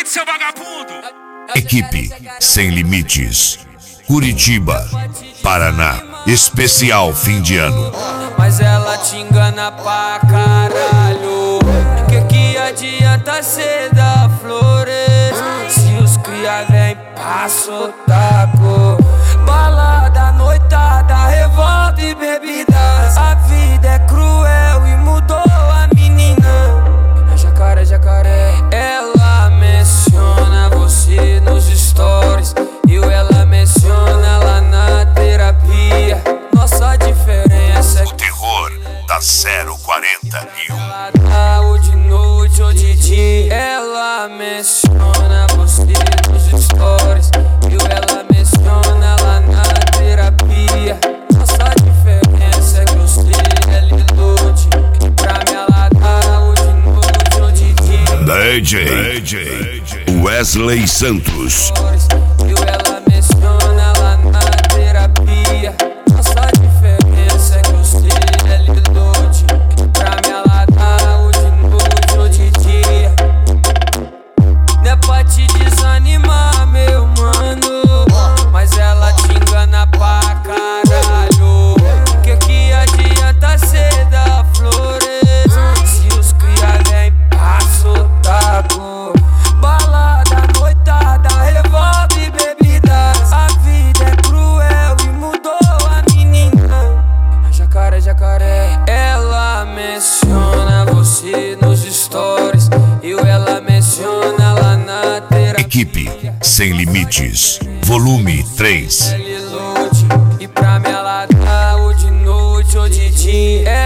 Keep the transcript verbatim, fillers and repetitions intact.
seu vagabundo. Equipe Sem Limites, Curitiba, Paraná. Especial fim de ano. Mas ela te engana pra caralho. Que que adianta cê dar flores se os cria vem passa o taco? Balada, noitada, revolta e bebidas. A vida é cruel e mudou a menina. É jacaré, jacaré. Ela menciona você nos stories e ela menciona lá na terapia. Nossa diferença é O terror da zero quarenta mil. ela tá ou de noite ou de dia. Ela menciona você nos stories e ela menciona lá na terapia. Nossa diferença é que você é lilude e pra mim ela tá ou de noite ou de dia. D J Wesley Santos. E ela menciona lá na terapia. Nossa diferença é que você é lilude e pra mim ela tá ou de noite ou de dia. Não é pra te desanimar, meu mano, mas ela te engana pra caralho. Que que adianta cê dar flores se os cria vem passa o taco? Balada, noitada, revolta e bebidas. A vida é cruel e mudou a menina. Jacaré, jacaré. Ela menciona você nos stories e ela menciona lá na terapia. Equipe Sem Limites, volume três. E pra mim ela tá ou de noite ou de dia.